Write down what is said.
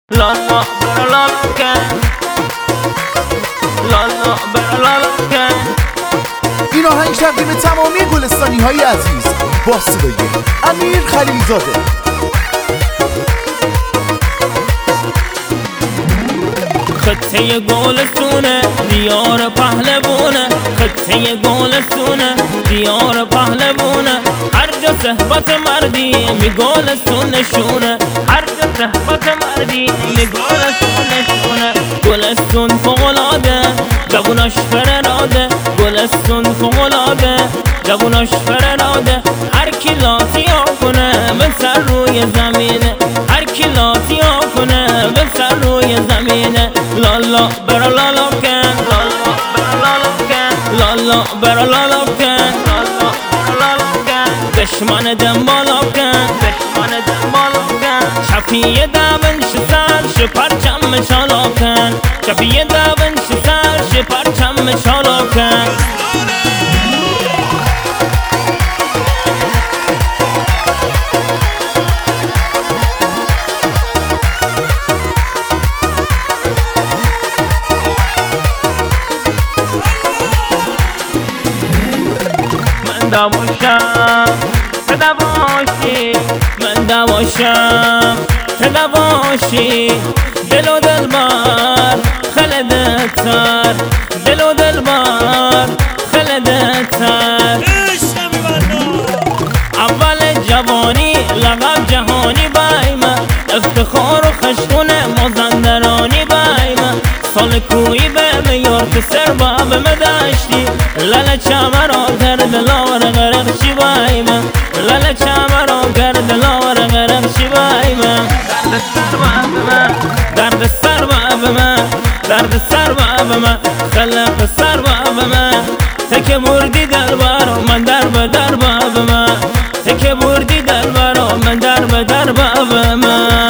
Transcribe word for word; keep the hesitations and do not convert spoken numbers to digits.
لا لا برا لا لا کن لا لا برا لا لا کن. این آهنگ تقدیم تمامی گلستانی های عزیز با صدای امیر خلیلزاده. خطه گلستونه دیار پهلوونه، خطه گلستونه دیار پهلوونه. هر جا صحبت مردی می گلستون نشونه، هر جا صحبت مردی می گلستون نشونه. گلستون فوق‌العاده جووناش فرراده، گلستون فوق‌العاده جووناش فرراده. هر کی لاتیا کنه به سر روی زمینه، هر کی لاتیا کنه به سر روی زمینه. لالا برا لالا کن، لالا برا لالا کن، لالا برا لالا کن، لالا برا لالا کن. دشمن دنبالا کن، دشمن دنبالا کن. شفیه دونش سر ش پرچم شالا کن، شفیه دونش سر ش پرچم شالا کن. دواشم دواشی من دواشم دواشی دل و دلبر خلدتر، دل و دلبر خلدتر. اول جوانی لقب جهانی بایم، افتخار و خشتون مازندرانی بایم. سال کوی به میار پسر با به مداشتی لالا چمرا گرد لاور غرق چی بایم، لالا چمرا گرد لاور غرق چی بایم. درد سر با من، درد سر با من، درد سر با من، خلق سر با من. تک مردی دربارو من در به در با من، تک مردی دربارو من در به در با من.